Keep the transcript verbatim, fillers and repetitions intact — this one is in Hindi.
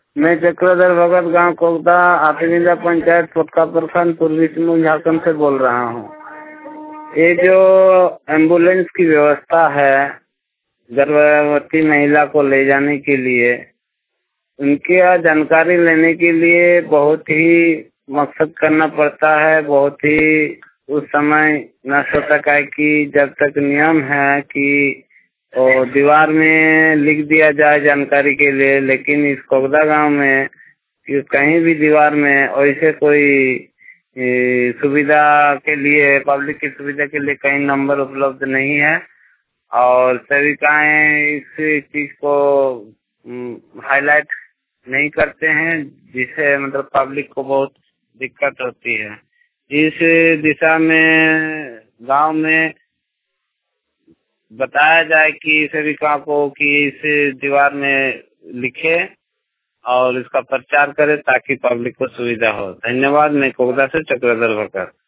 मैं चक्रधर भगत, गांव कोकदा, आतिविंदा पंचायत, पोटका प्रखंड, पूर्वी सिंहभूम, झारखंड से बोल रहा हूँ। ये जो एम्बुलेंस की व्यवस्था है गर्भवती महिला को ले जाने के लिए, उनकी जानकारी लेने के लिए बहुत ही मकसद करना पड़ता है। बहुत ही उस समय न सोचा है कि जब तक नियम है कि और दीवार में लिख दिया जाए जानकारी के लिए, लेकिन इस कोकदा गांव में कि कहीं भी दीवार में ऐसे कोई सुविधा के लिए, पब्लिक की सुविधा के लिए कहीं नंबर उपलब्ध नहीं है और सेविकाएं इस चीज को हाईलाइट नहीं करते हैं, जिससे मतलब पब्लिक को बहुत दिक्कत होती है। इस दिशा में गांव में बताया जाए कि सेविका को कि इस दीवार में लिखे और इसका प्रचार करे ताकि पब्लिक को सुविधा हो। धन्यवाद। मैं कोकदा से चक्रधर भगत।